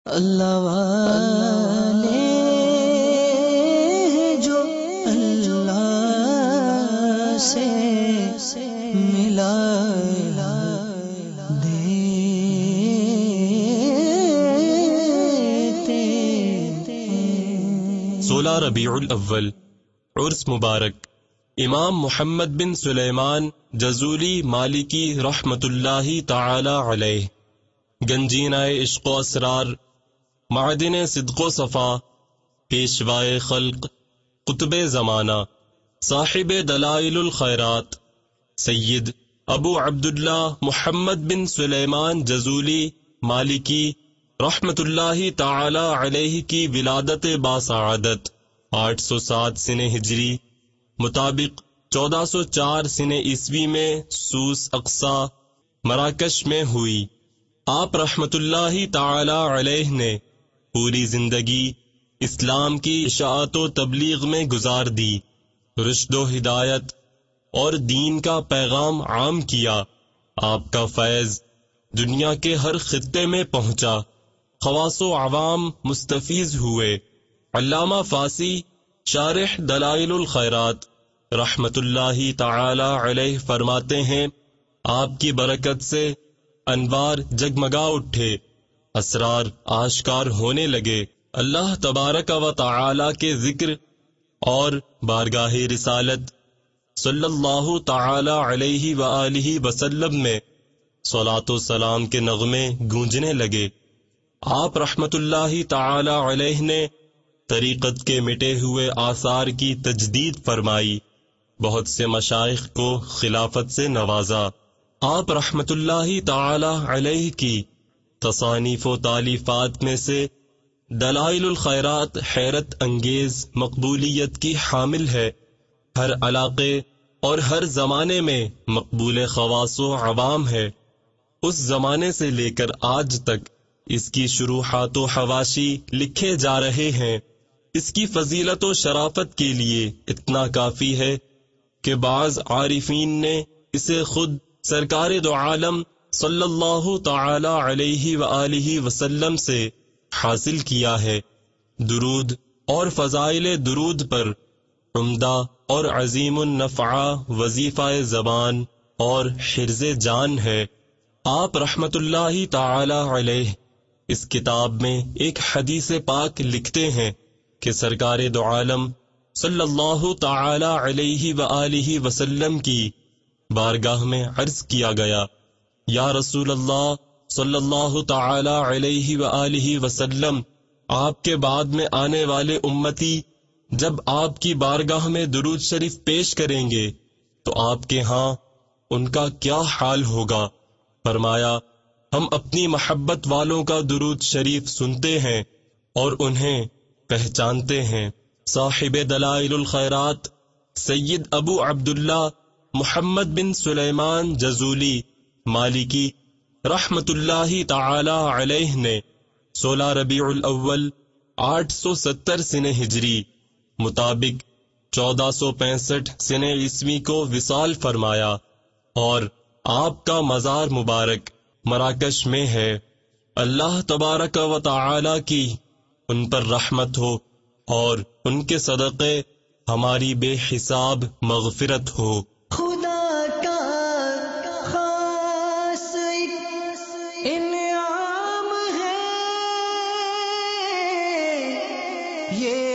اللہ والے جو اللہ سے ملا دیتے 16 ربیع الاول عرس مبارک امام محمد بن سلیمان جزولی مالکی رحمت اللہ تعالی علیہ، گنجینہ عشق و اسرار، معدن صدق و صفا، پیشوائے خلق، قطب زمانہ، صاحب دلائل الخیرات، سید ابو عبداللہ محمد بن سلیمان جزولی مالکی رحمت اللہ تعالی علیہ کی ولادت باسعادت 807 سن ہجری مطابق 1404 سن عیسوی میں سوس اقصی مراکش میں ہوئی۔ آپ رحمت اللہ تعالی علیہ نے پوری زندگی اسلام کی اشاعت و تبلیغ میں گزار دی، رشد و ہدایت اور دین کا پیغام عام کیا۔ آپ کا فیض دنیا کے ہر خطے میں پہنچا، خواص و عوام مستفیض ہوئے۔ علامہ فاسی شارح دلائل الخیرات رحمت اللہ تعالی علیہ فرماتے ہیں، آپ کی برکت سے انوار جگمگا اٹھے، اسرار آشکار ہونے لگے۔ اللہ تبارک و تعالی کے ذکر اور بارگاہ رسالت صلی اللہ تعالی علیہ وآلہ وسلم میں صلاۃ و سلام کے نغمے گونجنے لگے۔ آپ رحمت اللہ تعالی علیہ نے طریقت کے مٹے ہوئے آثار کی تجدید فرمائی، بہت سے مشائخ کو خلافت سے نوازا۔ آپ رحمت اللہ تعالی علیہ کی تصانیف و تالیفات میں سے دلائل الخیرات حیرت انگیز مقبولیت کی حامل ہے، ہر علاقے اور ہر زمانے میں مقبول خواص و عوام ہے۔ اس زمانے سے لے کر آج تک اس کی شروحات و حواشی لکھے جا رہے ہیں۔ اس کی فضیلت و شرافت کے لیے اتنا کافی ہے کہ بعض عارفین نے اسے خود سرکار دو عالم صلی اللہ تعالی علیہ وآلہ وسلم سے حاصل کیا ہے۔ درود اور فضائل درود پر عمدہ اور عظیم النفع وظیفہ زبان اور حرز جان ہے۔ آپ رحمت اللہ تعالی علیہ اس کتاب میں ایک حدیث پاک لکھتے ہیں کہ سرکار دو عالم صلی اللہ تعالی علیہ وآلہ وسلم کی بارگاہ میں عرض کیا گیا، یا رسول اللہ صلی اللہ تعالی علیہ وآلہ وسلم، آپ کے بعد میں آنے والے امتی جب آپ کی بارگاہ میں درود شریف پیش کریں گے تو آپ کے ہاں ان کا کیا حال ہوگا؟ فرمایا، ہم اپنی محبت والوں کا درود شریف سنتے ہیں اور انہیں پہچانتے ہیں۔ صاحب دلائل الخیرات سید ابو عبداللہ محمد بن سلیمان جزولی مالکی رحمت اللہ تعالی علیہ نے 16 ربیع الاول 870 سن ہجری مطابق 1465 سن عیسوی کو وصال فرمایا، اور آپ کا مزار مبارک مراکش میں ہے۔ اللہ تبارک و تعالی کی ان پر رحمت ہو اور ان کے صدقے ہماری بے حساب مغفرت ہو۔ خدا کا خاص انعام ہے یہ